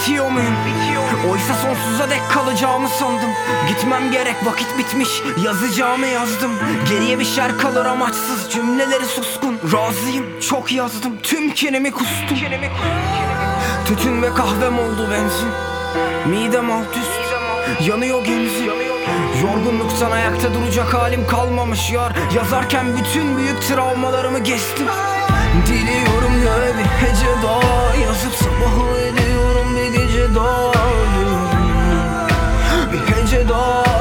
bitiyor muyum? Oysa sonsuza dek kalacağımı sandım. Gitmem gerek, vakit bitmiş, yazacağımı yazdım. Geriye bir şer kalır amaçsız, cümleleri suskun. Razıyım, çok yazdım, tüm kinimi kustum. Tütün ve kahvem oldu benzin, midem alt üst, yanıyor genzin. Yorgunluktan ayakta duracak halim kalmamış yar. Yazarken bütün büyük travmalarımı geçtim. Diliyorum ya bir hece daha yazıp sabahı ediyorum, bir gece daha diyorum. Bir hece daha